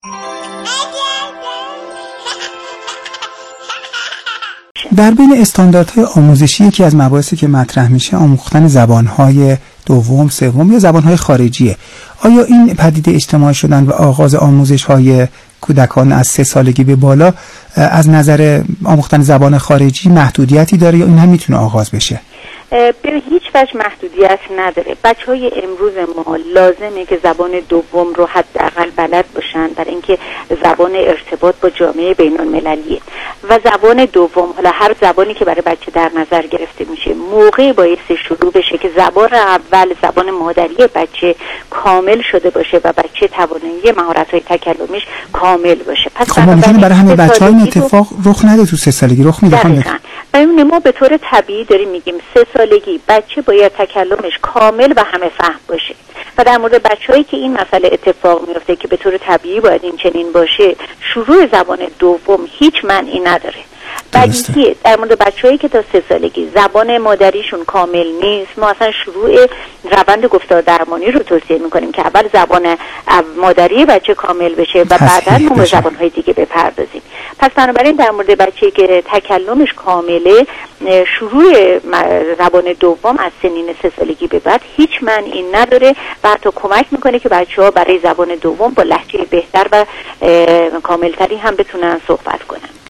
در بین استانداردهای آموزشی یکی از مباحثی که مطرح میشه آموختن زبانهای دوم، سوم یا زبانهای خارجیه. آیا این پدیده اجتماعی شدن و آغاز آموزش‌های کودکان از 3 سالگی به بالا از نظر آموختن زبان خارجی محدودیتی داره یا این هم میتونه آغاز بشه؟ به هیچ وجه محدودیت نداره. بچهای امروز ما لازمه که زبان دوم رو حداقل بلد باشن، برای اینکه زبان ارتباط با جامعه بین‌المللیه و زبان دوم، حالا هر زبانی که برای بچه در نظر گرفته میشه، موقعی بایستی شروع بشه که زبان اول، زبان مادری بچه کامل شده باشه و بچه توانایی مهارت‌های تکلمیش کامل باشه. پس خب ممکنه برای همه بچه‌ها این اتفاق رخ نده، تو 3 سالگی رخ میده. برای ما به طور طبیعی داریم میگیم 3 سالگی بچه باید تکلمش کامل و همه فهم باشه و در مورد بچه‌هایی که این مسئله اتفاق میفته که به طور طبیعی باید این چنین باشه، شروع زبان دوم هیچ معنی نداره. بدیهیه در مورد بچه‌هایی که تا 3 سالگی زبان مادریشون کامل نیست، ما اصلا شروع روند گفتار درمانی رو توصیه میکنیم که اول زبان مادری بچه کامل بشه و بعداً ما به زبان‌های دیگه بپردازیم. پس بنابراین در مورد بچه‌ای که تکلمش کامله، شروع زبان دوم از سنین 3 سالگی به بعد هیچ معنی نداره و حتی کمک میکنه که بچه‌ها برای زبان دوم با لهجه بهتر و کاملتری هم بتونن صحبت کنن.